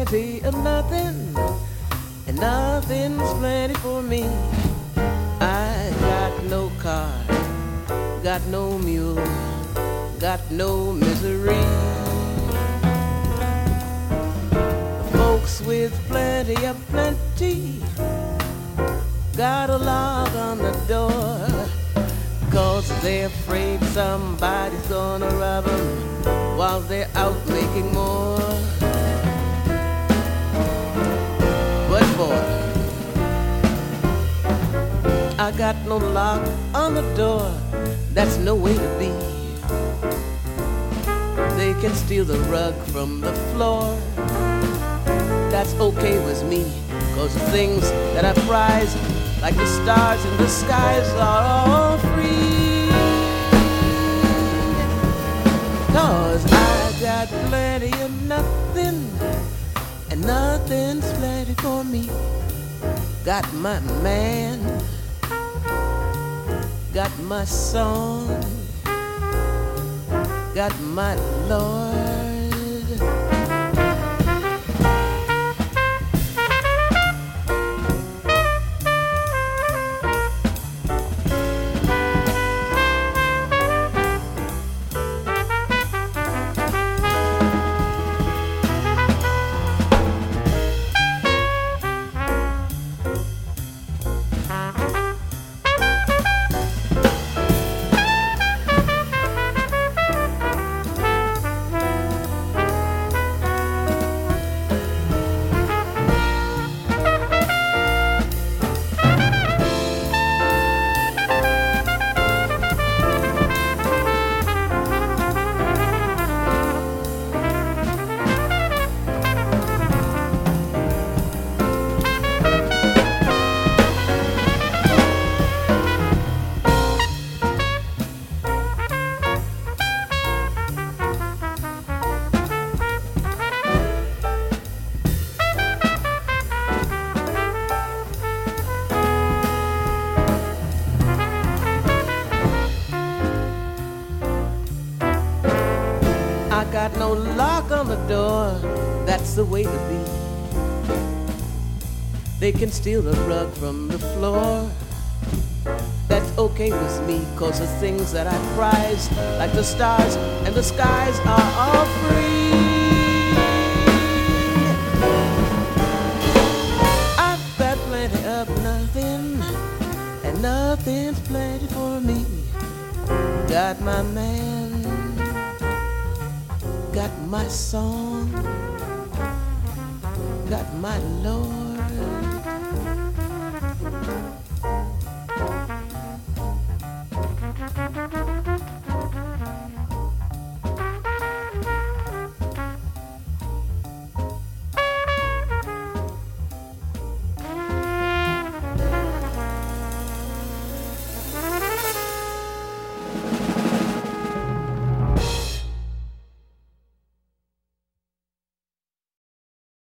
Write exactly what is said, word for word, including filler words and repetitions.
plenty of nothing, and nothing's plenty for me. I got no car, got no mule, got no misery. Folks with plenty of plenty got a lock on the door, 'cause they're afraid somebody's gonna rob them while they're out making more. But boy, I got no lock on the door, that's no way to be. They can steal the rug from the floor, that's okay with me, 'cause the things that I prize, like the stars in the skies, are all free. 'Cause I got plenty of nothing, and nothing's plenty for me. Got my man, got my song, got my Lord. I got no lock on the door, that's the way to be. They can steal the rug from the floor, that's okay with me, 'cause the things that I prize, like the stars and the skies, are all free. I've got plenty of nothing, and nothing's plenty for me. Got my man, got my song, got my Lord.